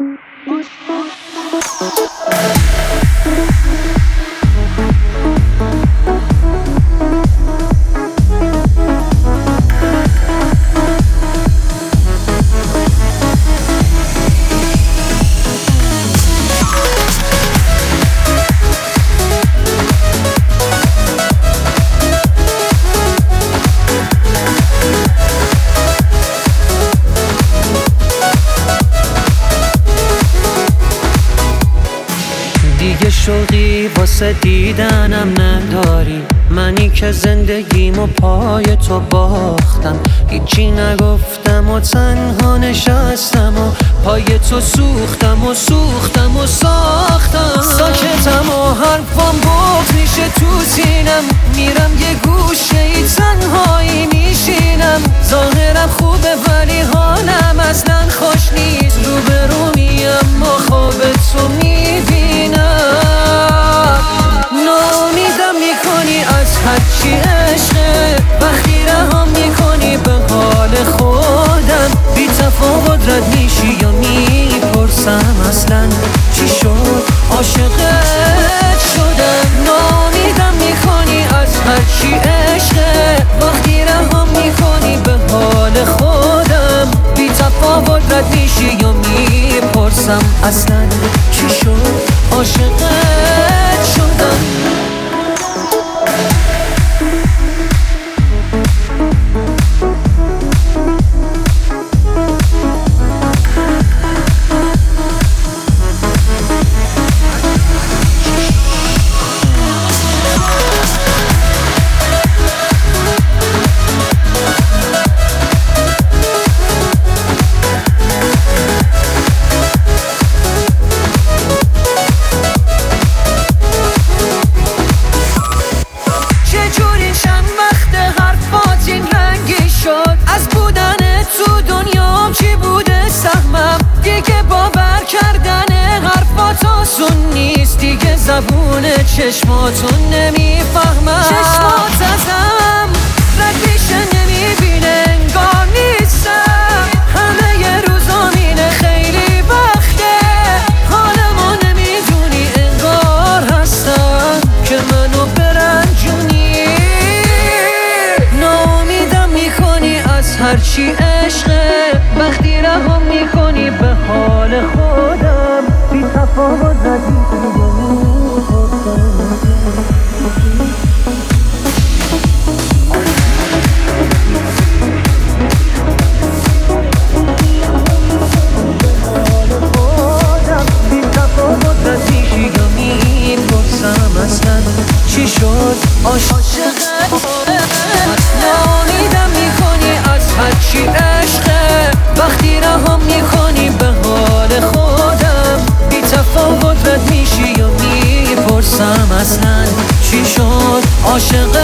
دیگه شوقی واسه دیدنم نداری، منی که زندگیمو پای تو باختم. هیچی نگفتم و تنها نشستم و پای تو سوختم و سوختم و ساختم. ساکتم و حرفم بغض میشه تو سینم، میرم یه گوشه ای تنهایی میشینم. ظاهرم خوبه ولی حالم اصلا خوش نیست، روبرو میم و خواب تو میبینم. ناامیدم میکنی از هرچی عشقه، وقتی رهام میکنی به حال خودم. بی تفاوت رد میشی یا میپرسم اصلا چی شد عاشقت شدم. ناامیدم میکنی از هرچی عشقه، وقتی رهام میکنی به حال خودم. بی تفاوت رد میشی یا میپرسم اصلا چی شد عاشقت شدم. از بودن تو دنیام چی بوده سهمم، دیگه باور کردن حرفات آسون نیست. دیگه زبون چشماتون نمیفهمم، چشمات ازم رد میشه نمیبینه، انگار نیستم. همه ی روزام اینه خیلی وقته، حالمو نمیدونی انگار هستم که منو برنجونی. ناامیدم میکنی از هرچی عشقه، وقتی رهام میکنی به حال خودم. بی تفاوت ردی چی شد عاشقت. ناامیدم میکنی از هرچی عشقه، وقتی رهام میکنی به حال خودم. بی تفاوت رد میشی یا میپرسم اصلا چی شد عاشقت.